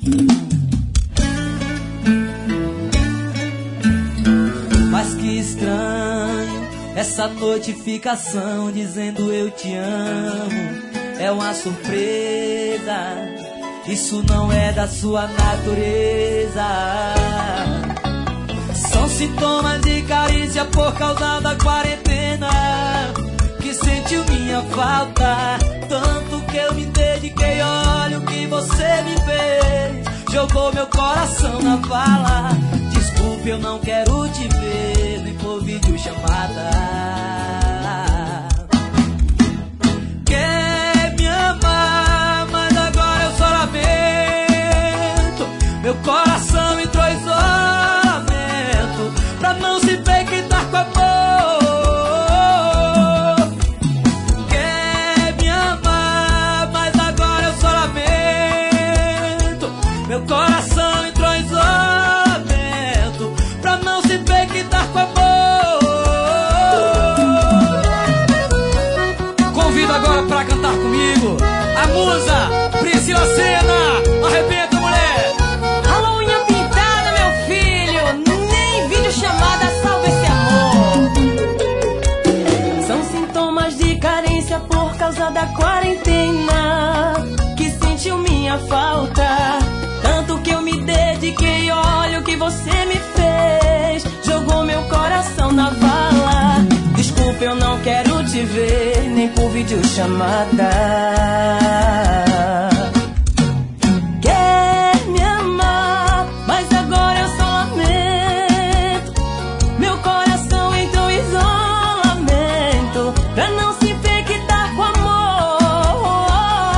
Mas que estranho essa notificação dizendo eu te amo. É uma surpresa, isso não é da sua natureza. São sintomas de carícia por causa da quarentena, que sentiu minha falta, tanto que eu me dediquei. Olha o que você me fez, jogou meu coração na vala. Desculpe, eu não quero te ver, nem por videochamada. Quer me amar, mas agora eu só lamento. Meu coração entrou em isolamento, pra não se pequitar com amor. Quer me amar, mas agora eu só lamento. Meu coração entrou em isolamento, pra não se pequitar com amor. Convido agora pra cantar comigo a musa Priscila Senna. Arrebenta, mulher! Alô, unha pintada, meu filho, nem videochamada salva esse amor. São sintomas de carência por causa da quarentena, que sentiu minha falta, tanto que eu me dediquei. Olha o que você me fez, jogou meu coração na vala. Desculpa, eu não quero te ver, nem por videochamada. Quer me amar, mas agora eu só lamento. Meu coração entrou em isolamento, pra não se infectar com amor.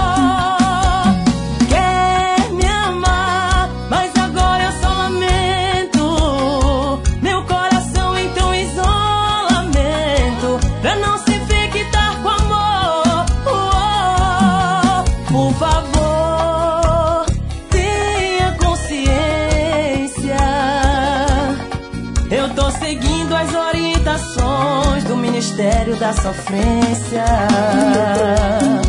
Quer me amar, mas agora eu só lamento. Meu coração entrou em isolamento, pra não se infectar com amor. Por favor, tenha consciência. Eu tô seguindo as orientações do Ministério da Sofrência.